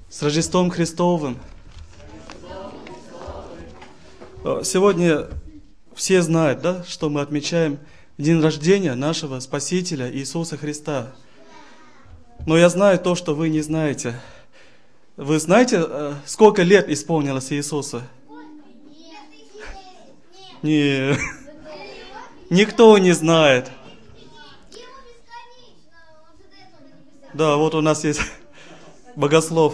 С Рождеством Христовым! Сегодня все знают, да, что мы отмечаем день рождения нашего Спасителя Иисуса Христа. Но я знаю то, что вы не знаете. Вы знаете, сколько лет исполнилось Иисусу? Нет, никто не знает. Да, вот у нас есть богослов.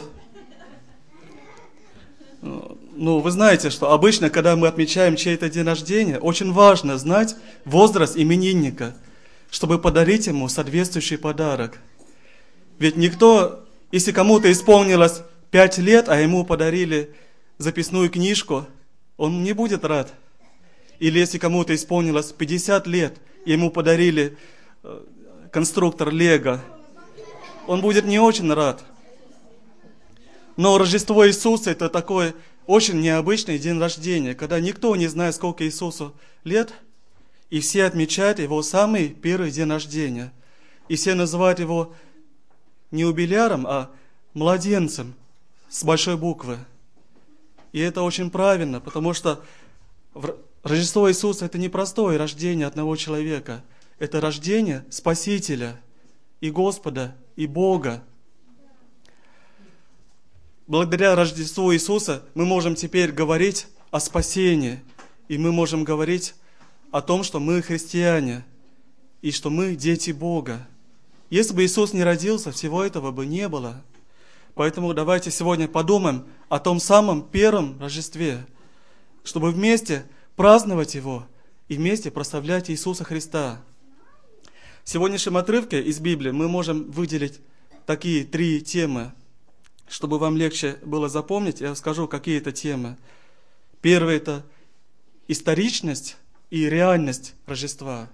Ну, вы знаете, что обычно, когда мы отмечаем чей-то день рождения, очень важно знать возраст именинника, чтобы подарить ему соответствующий подарок. Ведь никто, если кому-то исполнилось 5 лет, а ему подарили записную книжку, он не будет рад. Или если кому-то исполнилось 50 лет, и ему подарили конструктор Лего, он будет не очень рад. Но Рождество Иисуса – это такой очень необычный день рождения, когда никто не знает, сколько Иисусу лет, и все отмечают его самый первый день рождения. И все называют его не юбиляром, а младенцем с большой буквы. И это очень правильно, потому что Рождество Иисуса – это не простое рождение одного человека. Это рождение Спасителя и Господа, и Бога. Благодаря Рождеству Иисуса мы можем теперь говорить о спасении. И мы можем говорить о том, что мы христиане, и что мы дети Бога. Если бы Иисус не родился, всего этого бы не было. Поэтому давайте сегодня подумаем о том самом первом Рождестве, чтобы вместе праздновать его и вместе прославлять Иисуса Христа. В сегодняшнем отрывке из Библии мы можем выделить такие 3 темы. Чтобы вам легче было запомнить, я скажу, какие это темы. Первое – это историчность и реальность Рождества.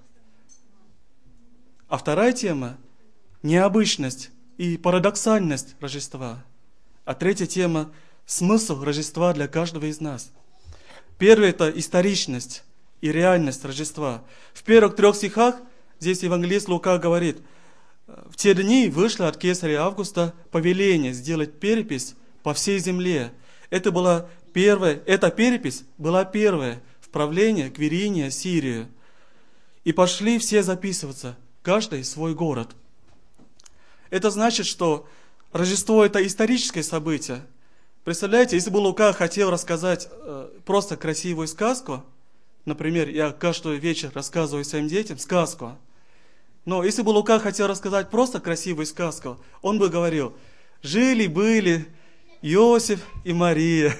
А вторая тема – необычность и парадоксальность Рождества. А третья тема – смысл Рождества для каждого из нас. Первое – это историчность и реальность Рождества. В первых 3 стихах здесь евангелист Лука говорит: в те дни вышло от кесаря Августа повеление сделать перепись по всей земле. Эта перепись была первая в правлении Квириния Сирию. И пошли все записываться, каждый в свой город. Это значит, что Рождество – это историческое событие. Представляете, если бы Лука хотел рассказать просто красивую сказку, например, я каждый вечер рассказываю своим детям сказку, но если бы Лука хотел рассказать просто красивую сказку, он бы говорил: жили-были Иосиф и Мария.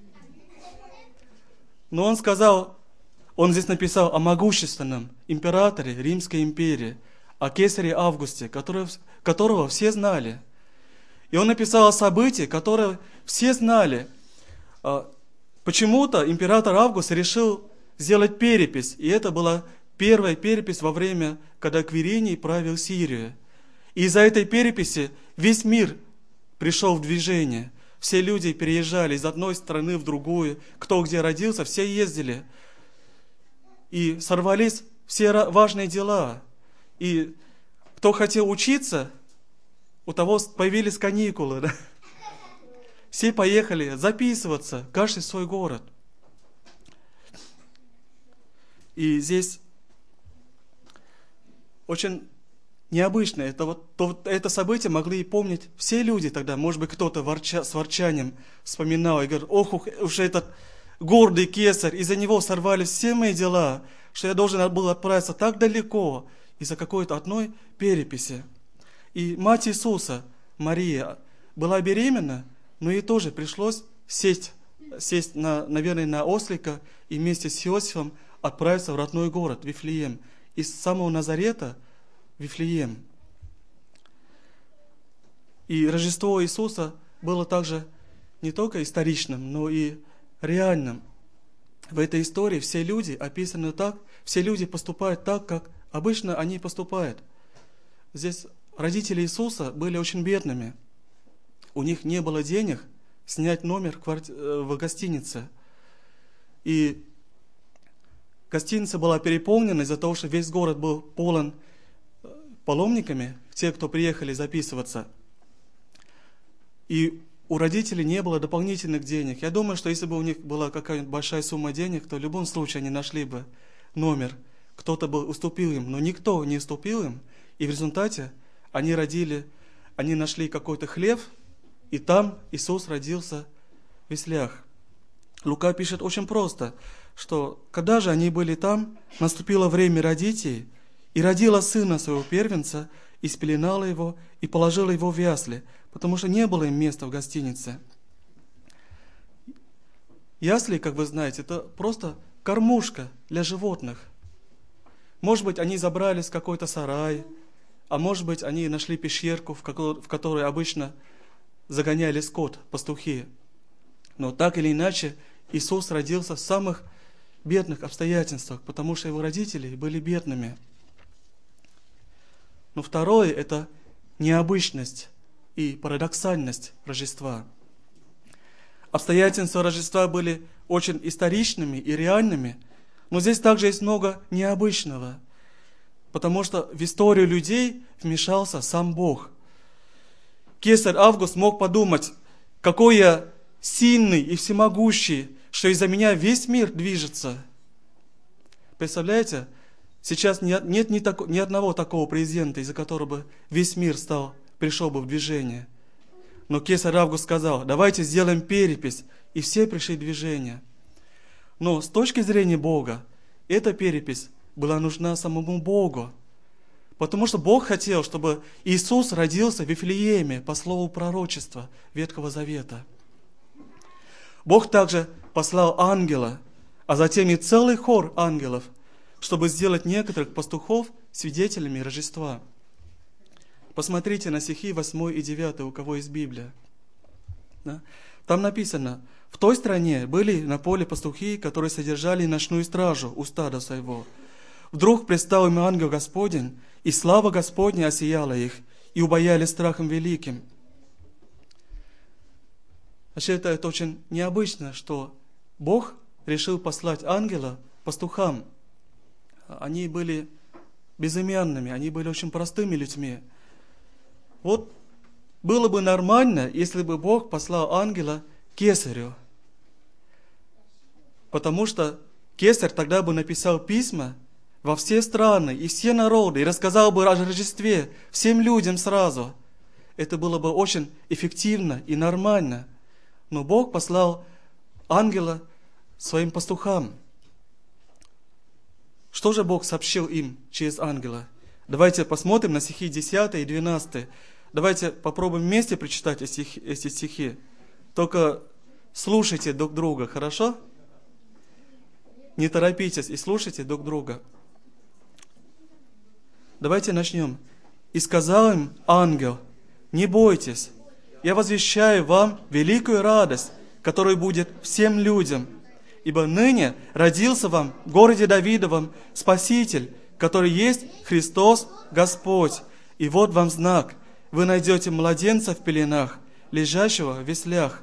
Но он здесь написал о могущественном императоре Римской империи, о кесаре Августе, которого все знали. И он написал о событии, которое все знали. Почему-то император Август решил сделать перепись, и это была первая перепись во время, когда Квириний правил Сирию. И из-за этой переписи весь мир пришел в движение. Все люди переезжали из одной страны в другую. Кто где родился, все ездили. И сорвались все важные дела. И кто хотел учиться, у того появились каникулы. Да? Все поехали записываться, каждый в свой город. И здесь очень необычно. Это событие могли и помнить все люди тогда. Может быть, кто-то с ворчанием вспоминал и говорил: ох уж этот гордый кесарь, из-за него сорвались все мои дела, что я должен был отправиться так далеко из-за какой-то одной переписи. И мать Иисуса, Мария, была беременна, но ей тоже пришлось сесть наверное, на ослика и вместе с Иосифом отправиться в родной город, Вифлеем. Из самого Назарета в Вифлеем. И Рождество Иисуса было также не только историчным, но и реальным. В этой истории все люди описаны так, все люди поступают так, как обычно они поступают. Здесь родители Иисуса были очень бедными. У них не было денег снять номер в гостинице. И гостиница была переполнена из-за того, что весь город был полон паломниками, те, кто приехали записываться. И у родителей не было дополнительных денег. Я думаю, что если бы у них была какая-нибудь большая сумма денег, то в любом случае они нашли бы номер. Кто-то бы уступил им, но никто не уступил им. И в результате они нашли какой-то хлев, и там Иисус родился в яслях. Лука пишет очень просто, что когда же они были там, наступило время родить, и родила сына своего первенца, и спеленала его, и положила его в ясли, потому что не было им места в гостинице. Ясли, как вы знаете, это просто кормушка для животных. Может быть, они забрались в какой-то сарай, а может быть, они нашли пещерку, в которой обычно загоняли скот, пастухи. Но так или иначе, Иисус родился в самых бедных обстоятельствах, потому что его родители были бедными. Но второе – это необычность и парадоксальность Рождества. Обстоятельства Рождества были очень историчными и реальными, но здесь также есть много необычного, потому что в историю людей вмешался сам Бог. Кесарь Август мог подумать, какой я сильный и всемогущий, что из-за меня весь мир движется. Представляете, сейчас нет ни одного такого президента, из-за которого бы весь мир пришел бы в движение. Но Кесарь Август сказал, давайте сделаем перепись, и все пришли в движение. Но с точки зрения Бога, эта перепись была нужна самому Богу, потому что Бог хотел, чтобы Иисус родился в Вифлееме по слову пророчества Ветхого Завета. Бог также послал ангела, а затем и целый хор ангелов, чтобы сделать некоторых пастухов свидетелями Рождества. Посмотрите на стихи 8 и 9, у кого есть Библия. Да? Там написано, в той стране были на поле пастухи, которые содержали ночную стражу у стада своего. Вдруг предстал им ангел Господень, и слава Господня осияла их, и убоялись страхом великим. Вообще это очень необычно, что Бог решил послать ангела пастухам. Они были безымянными, они были очень простыми людьми. Вот было бы нормально, если бы Бог послал ангела кесарю. Потому что кесарь тогда бы написал письма во все страны и все народы, и рассказал бы о Рождестве всем людям сразу. Это было бы очень эффективно и нормально. Но Бог послал ангела своим пастухам. Что же Бог сообщил им через ангела? Давайте посмотрим на стихи 10 и 12. Давайте попробуем вместе прочитать эти стихи. Только слушайте друг друга, хорошо? Не торопитесь и слушайте друг друга. Давайте начнем. «И сказал им ангел, не бойтесь, я возвещаю вам великую радость, которая будет всем людям. Ибо ныне родился вам в городе Давидовом Спаситель, который есть Христос Господь. И вот вам знак, вы найдете младенца в пеленах, лежащего в яслях».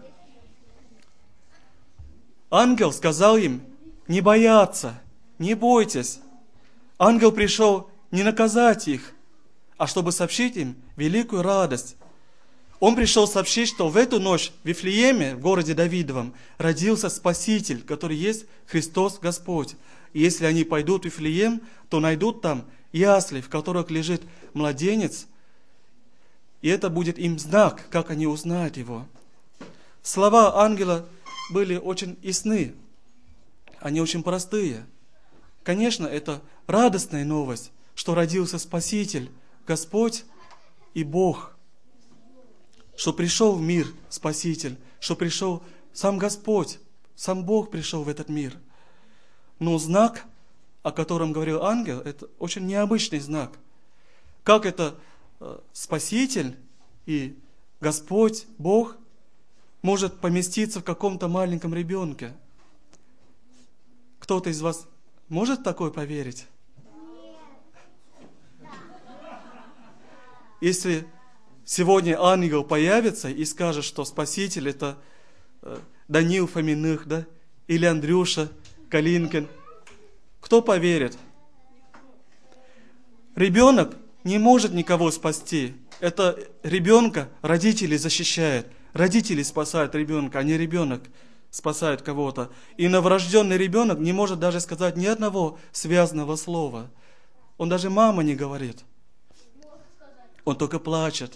Ангел сказал им не бояться, не бойтесь. Ангел пришел не наказать их, а чтобы сообщить им великую радость. Он пришел сообщить, что в эту ночь в Вифлееме, в городе Давидовом, родился Спаситель, который есть Христос Господь. И если они пойдут в Вифлеем, то найдут там ясли, в которых лежит младенец, и это будет им знак, как они узнают его. Слова ангела были очень ясны, они очень простые. Конечно, это радостная новость, что родился Спаситель, Господь и Бог, что пришел в мир Спаситель, что пришел сам Господь, сам Бог пришел в этот мир. Но знак, о котором говорил ангел, это очень необычный знак. Как это Спаситель и Господь, Бог, может поместиться в каком-то маленьком ребенке? Кто-то из вас может в такое поверить? Если сегодня ангел появится и скажет, что Спаситель это Даниил Фоминых, да? Или Андрюша Калинкин, кто поверит? Ребенок не может никого спасти. Это ребенка родители защищают. родители спасают ребенка, а не ребенок спасает кого-то. И новорожденный ребенок не может даже сказать ни одного связанного слова. Он даже «мама» не говорит. Он только плачет.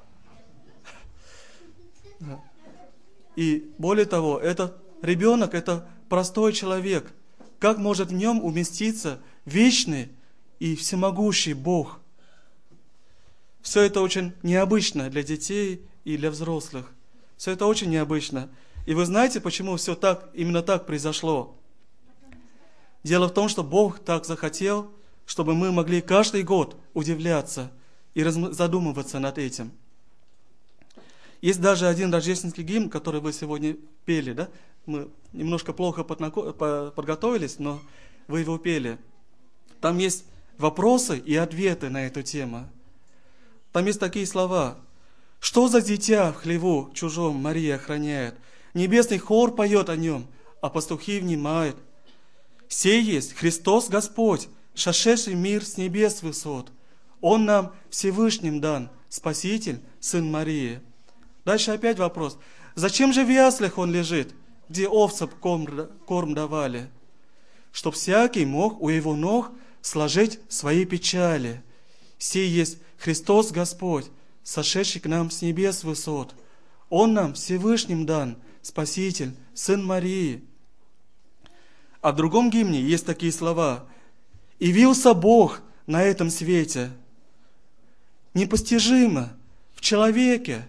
И более того, этот ребенок – это простой человек. Как может в нем уместиться вечный и всемогущий Бог? Все это очень необычно для детей и для взрослых. Все это очень необычно. И вы знаете, почему все так, именно так произошло? Дело в том, что Бог так захотел, чтобы мы могли каждый год удивляться и задумываться над этим. Есть даже один рождественский гимн, который вы сегодня пели, да? Мы немножко плохо подготовились, но вы его пели. Там есть вопросы и ответы на эту тему. Там есть такие слова. «Что за дитя в хлеву чужом Мария охраняет? Небесный хор поет о нем, а пастухи внимают. Сей есть Христос Господь, шедший мир с небес высот. Он нам Всевышним дан, Спаситель, Сын Марии». Дальше опять вопрос. Зачем же в яслях он лежит, где овцам корм давали? Чтоб всякий мог у его ног сложить свои печали. Сей есть Христос Господь, сошедший к нам с небес высот. Он нам Всевышним дан, Спаситель, Сын Марии. А в другом гимне есть такие слова. «Явился Бог на этом свете, непостижимо, в человеке».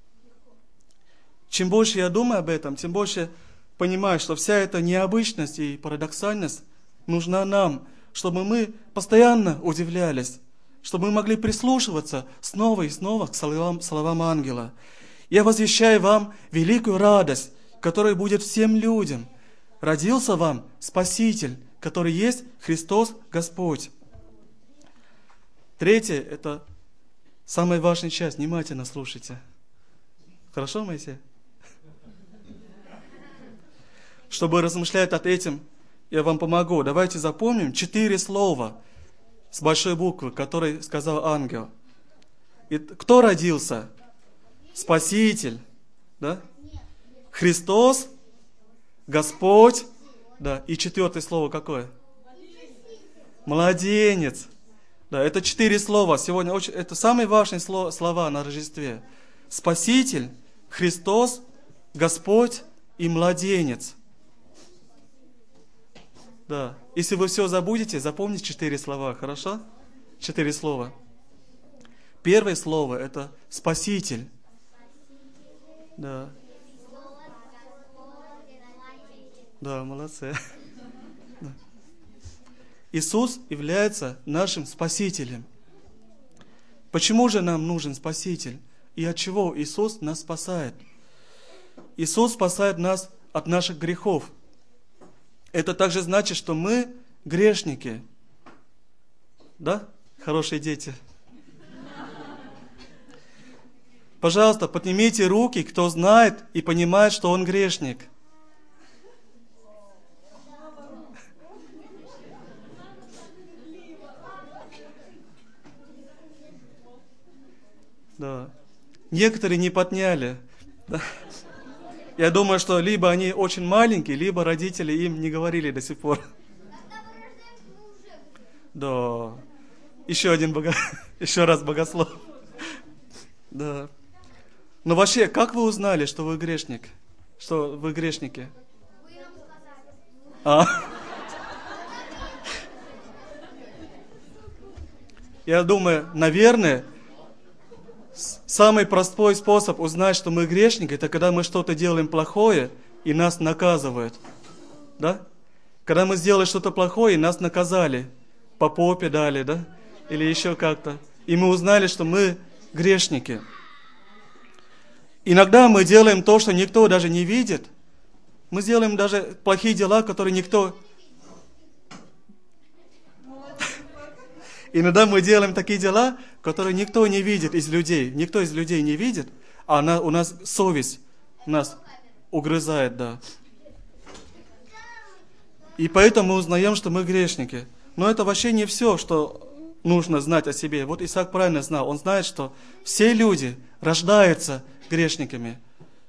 Чем больше я думаю об этом, тем больше понимаю, что вся эта необычность и парадоксальность нужна нам, чтобы мы постоянно удивлялись, чтобы мы могли прислушиваться снова и снова к словам ангела. Я возвещаю вам великую радость, которая будет всем людям. Родился вам Спаситель, который есть Христос Господь. Третье, это самая важная часть. Внимательно слушайте. Хорошо, Моисей? Чтобы размышлять над этим, я вам помогу. Давайте запомним 4 слова с большой буквы, которые сказал ангел. И кто родился? Спаситель, да? Христос, Господь, да. И 4 слово какое? Младенец. Да, это 4 слова. Сегодня это самые важные слова на Рождестве. Спаситель, Христос, Господь и младенец. Да. Если вы все забудете, запомните 4 слова, хорошо? 4 слова. Первое слово – это Спаситель. Да. Да, молодцы. Да. Иисус является нашим Спасителем. Почему же нам нужен Спаситель? И от чего Иисус нас спасает? Иисус спасает нас от наших грехов. Это также значит, что мы грешники. Да, хорошие дети? Пожалуйста, поднимите руки, кто знает и понимает, что он грешник. Да. Некоторые не подняли. Да. Я думаю, что либо они очень маленькие, либо родители им не говорили до сих пор. Да. Еще раз богослов. Да. Но вообще, как вы узнали, что вы грешник? Что вы грешники? Я думаю, наверное, самый простой способ узнать, что мы грешники, это когда мы что-то делаем плохое, и нас наказывают. Да? Когда мы сделали что-то плохое, и нас наказали. По попе дали, да? Или еще как-то. И мы узнали, что мы грешники. Иногда мы делаем то, что никто даже не видит. Мы делаем даже плохие дела, которые никто... Иногда мы делаем такие дела, которые никто не видит из людей. Никто из людей не видит, а у нас совесть нас угрызает, да. И поэтому мы узнаем, что мы грешники. Но это вообще не все, что нужно знать о себе. Вот Исаак правильно знал. Он знает, что все люди рождаются грешниками.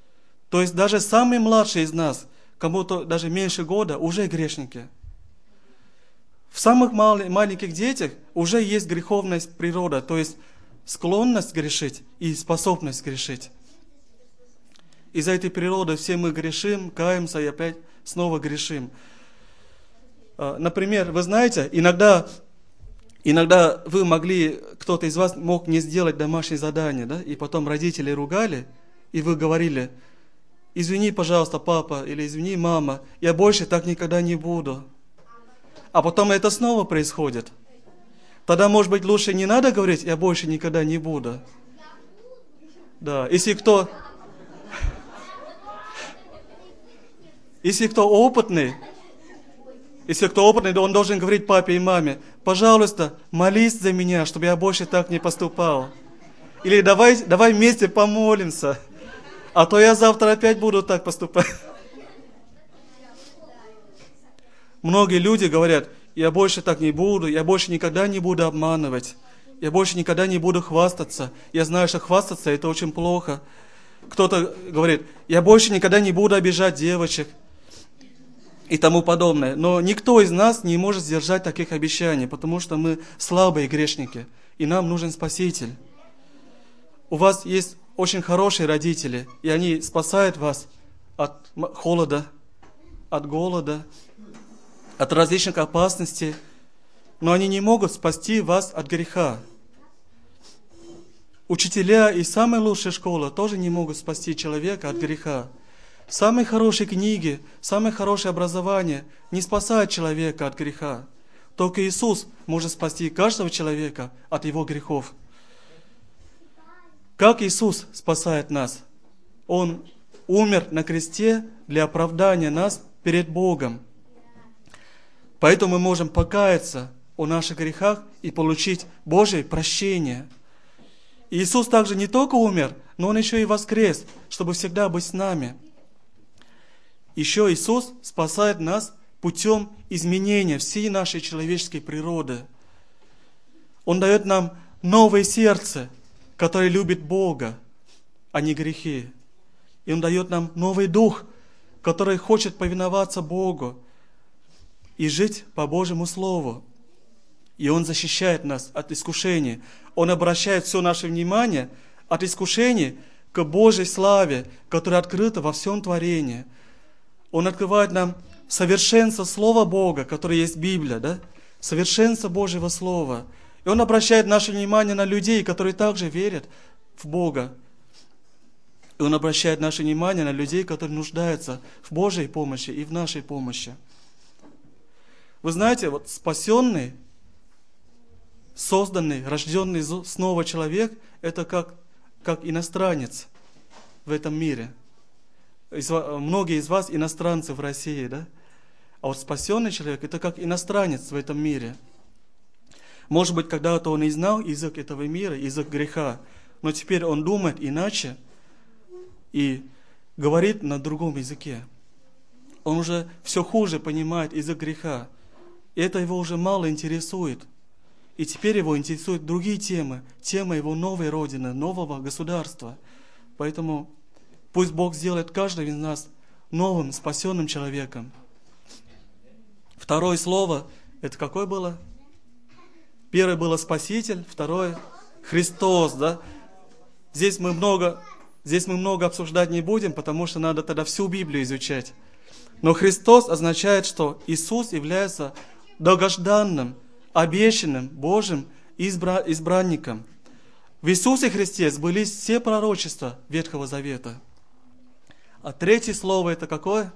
То есть даже самые младшие из нас, кому-то даже меньше года, уже грешники. В самых маленьких детях уже есть греховная природа, то есть склонность грешить и способность грешить. Из-за этой природы все мы грешим, каемся и опять снова грешим. Например, вы знаете, иногда вы могли, кто-то из вас мог не сделать домашнее задание, да, и потом родители ругали, и вы говорили: извини, пожалуйста, папа, или извини, мама, я больше так никогда не буду. А потом это снова происходит. Тогда, может быть, лучше не надо говорить: я больше никогда не буду. Да, если кто опытный, он должен говорить папе и маме: пожалуйста, молись за меня, чтобы я больше так не поступал. Или давай вместе помолимся, а то я завтра опять буду так поступать. Многие люди говорят: я больше так не буду, я больше никогда не буду обманывать, я больше никогда не буду хвастаться. Я знаю, что хвастаться это очень плохо. Кто-то говорит: я больше никогда не буду обижать девочек и тому подобное. Но никто из нас не может сдержать таких обещаний, потому что мы слабые грешники, и нам нужен Спаситель. У вас есть очень хорошие родители, и они спасают вас от холода, от голода, от различных опасностей, но они не могут спасти вас от греха. Учителя и самая лучшая школа тоже не могут спасти человека от греха. Самые хорошие книги, самое хорошее образование не спасают человека от греха. Только Иисус может спасти каждого человека от его грехов. Как Иисус спасает нас? Он умер на кресте для оправдания нас перед Богом. Поэтому мы можем покаяться о наших грехах и получить Божье прощение. Иисус также не только умер, но Он еще и воскрес, чтобы всегда быть с нами. Еще Иисус спасает нас путем изменения всей нашей человеческой природы. Он дает нам новое сердце, которое любит Бога, а не грехи. И Он дает нам новый дух, который хочет повиноваться Богу и жить по Божьему Слову. И Он защищает нас от искушений. Он обращает все наше внимание от искушений к Божьей славе, которая открыта во всем творении. Он открывает нам совершенство Слова Бога, которое есть Библия, да? Совершенство Божьего Слова. И Он обращает наше внимание на людей, которые также верят в Бога. И Он обращает наше внимание на людей, которые нуждаются в Божьей помощи и в нашей помощи. Вы знаете, вот спасенный, созданный, рожденный снова человек, это как иностранец в этом мире. Многие из вас иностранцы в России, да? А вот спасенный человек, это как иностранец в этом мире. Может быть, когда-то он и знал язык этого мира, язык греха, но теперь он думает иначе и говорит на другом языке. Он уже все хуже понимает язык греха, и это его уже мало интересует. И теперь его интересуют другие темы, тема его новой родины, нового государства. Поэтому пусть Бог сделает каждого из нас новым, спасенным человеком. Второе слово, это какое было? Первое было Спаситель, второе Христос, да? Здесь мы много обсуждать не будем, потому что надо тогда всю Библию изучать. Но Христос означает, что Иисус является долгожданным, обещанным Божьим избранником. В Иисусе Христе сбылись все пророчества Ветхого Завета. А третье слово это какое?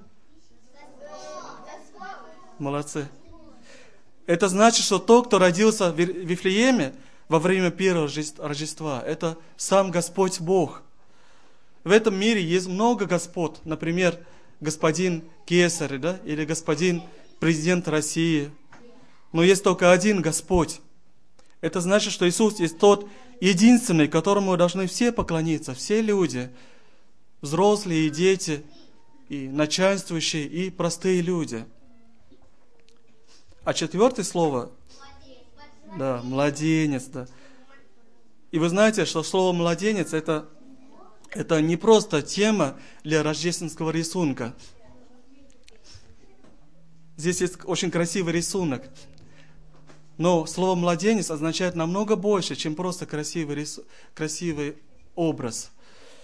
Молодцы. Это значит, что тот, кто родился в Вифлееме во время первого Рождества, это сам Господь Бог. В этом мире есть много господ, например, господин Кесарь, да, или господин президент России. Но есть только один Господь. Это значит, что Иисус есть тот единственный, которому должны все поклониться, все люди, взрослые и дети, и начальствующие, и простые люди. А четвертое слово, да, младенец, да. И вы знаете, что слово младенец это Это не просто тема для рождественского рисунка. Здесь есть очень красивый рисунок. Но слово «младенец» означает намного больше, чем просто красивый образ.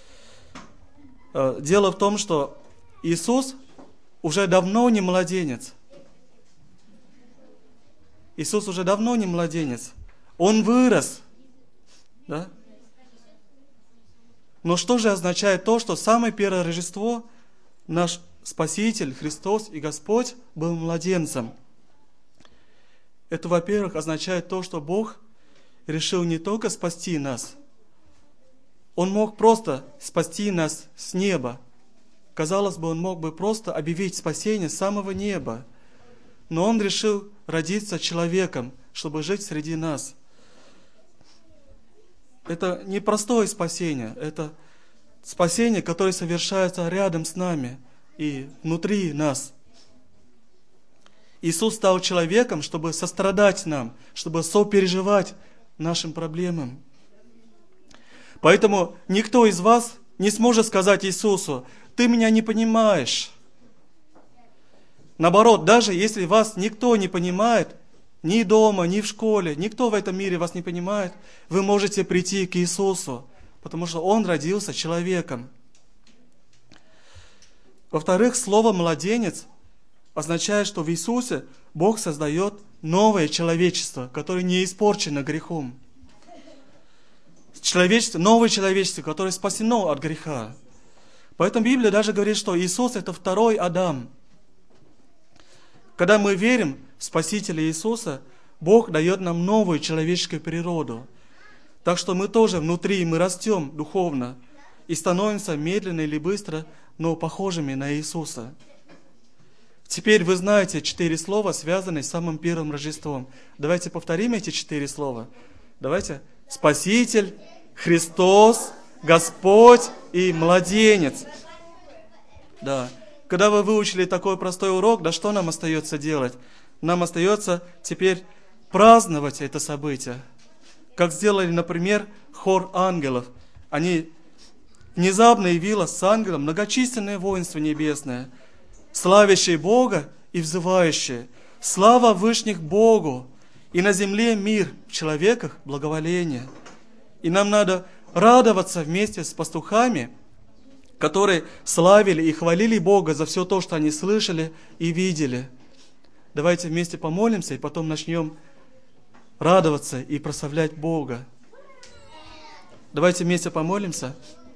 Дело в том, что Иисус уже давно не младенец. Иисус уже давно не младенец. Он вырос. Да? Но что же означает то, что самое первое Рождество наш Спаситель, Христос и Господь был младенцем? Это, во-первых, означает то, что Бог решил не только спасти нас. Он мог просто спасти нас с неба. Казалось бы, Он мог бы просто объявить спасение с самого неба. Но Он решил родиться человеком, чтобы жить среди нас. Это не простое спасение, это спасение, которое совершается рядом с нами и внутри нас. Иисус стал человеком, чтобы сострадать нам, чтобы сопереживать нашим проблемам. Поэтому никто из вас не сможет сказать Иисусу: «Ты меня не понимаешь». Наоборот, даже если вас никто не понимает, ни дома, ни в школе, никто в этом мире вас не понимает, вы можете прийти к Иисусу, потому что Он родился человеком. Во-вторых, слово «младенец» означает, что в Иисусе Бог создает новое человечество, которое не испорчено грехом. Новое человечество, которое спасено от греха. Поэтому Библия даже говорит, что Иисус – это второй Адам. Когда мы верим в Спасителя Иисуса, Бог дает нам новую человеческую природу. Так что мы тоже внутри, мы растем духовно и становимся медленно или быстро, но похожими на Иисуса. Теперь вы знаете 4 слова, связанные с самым первым Рождеством. Давайте повторим эти 4 слова. Давайте. Спаситель, Христос, Господь и младенец. Да. Когда вы выучили такой простой урок, да что нам остается делать? Нам остается теперь праздновать это событие. Как сделали, например, хор ангелов. Они внезапно явилось с ангелом многочисленное воинство небесное, славящее Бога и взывающее: слава вышних Богу, и на земле мир, в человеках благоволение. И нам надо радоваться вместе с пастухами, которые славили и хвалили Бога за все то, что они слышали и видели. Давайте вместе помолимся и потом начнем радоваться и прославлять Бога. Давайте вместе помолимся.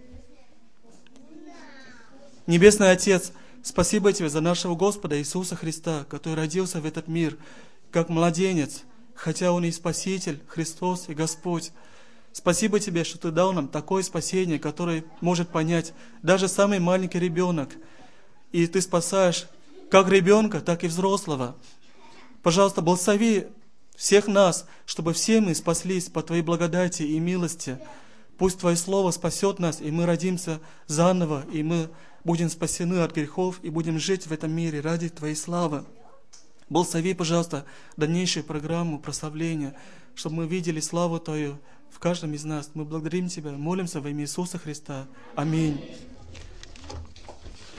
Небесный Отец, спасибо Тебе за нашего Господа Иисуса Христа, который родился в этот мир как младенец, хотя Он и Спаситель, Христос и Господь. Спасибо Тебе, что Ты дал нам такое спасение, которое может понять даже самый маленький ребенок. И Ты спасаешь как ребенка, так и взрослого. Пожалуйста, благослови всех нас, чтобы все мы спаслись по Твоей благодати и милости. Пусть Твое Слово спасет нас, и мы родимся заново, и мы будем спасены от грехов, и будем жить в этом мире ради Твоей славы. Благослови, пожалуйста, дальнейшую программу прославления, чтобы мы видели славу Твою в каждом из нас. Мы благодарим Тебя, молимся во имя Иисуса Христа. Аминь.